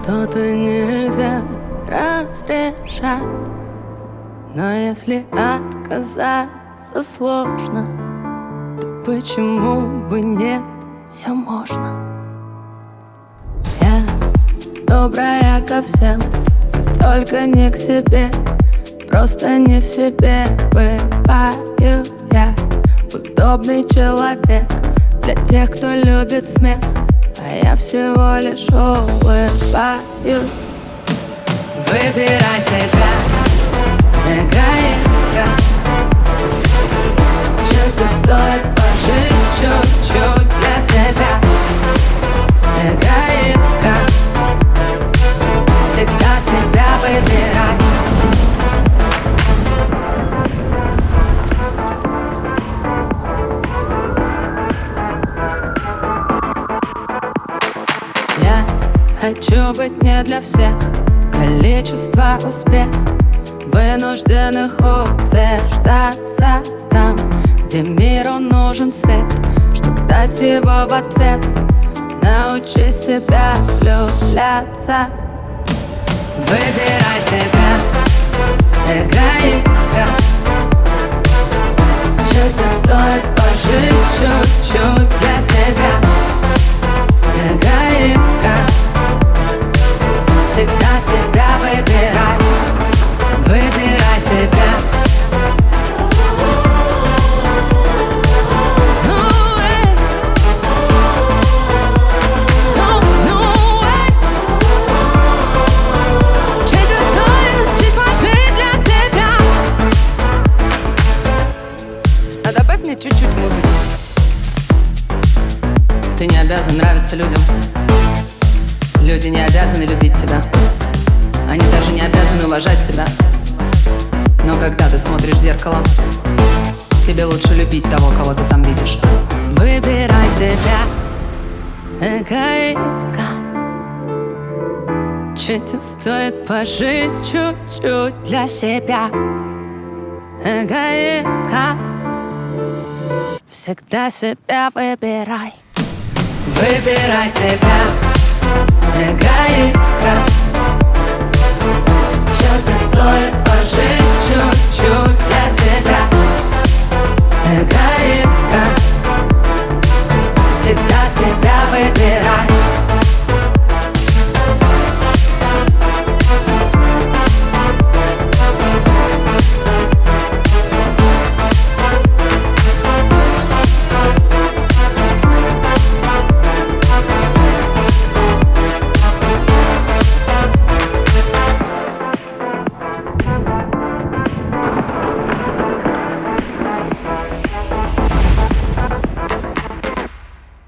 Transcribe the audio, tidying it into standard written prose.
Что-то нельзя разрешать, но если отказаться сложно, то почему бы нет, все можно. Я добрая ко всем, только не к себе. Просто не в себе бываю я. Удобный человек для тех, кто любит смех, а я всего лишь улыбаюсь. Выбирай себя, эгоистка. Чё тебе стоит пожить чуть-чуть для себя? Эгоистка, всегда себя выбирай. Я хочу быть не для всех, количество успех вынужденных утверждаться там, где миру нужен свет, чтоб дать его в ответ. Научи себя влюбляться. Выбирай себя, эгоистка. Чё тебе стоит пожить чуть-чуть для себя? Эгоистка, всегда себя выбирай. Выбирай себя. А добавь мне чуть-чуть музыки. Ты не обязан нравиться людям. Люди не обязаны любить тебя. Они даже не обязаны уважать тебя. Но когда ты смотришь в зеркало, тебе лучше любить того, кого ты там видишь. Выбирай себя, эгоистка. Чё тебе стоит пожить чуть-чуть для себя? Эгоистка, всегда себя выбирай. Выбирай себя, эгоистка. Чё тебе стоит пожить чуть-чуть для себя?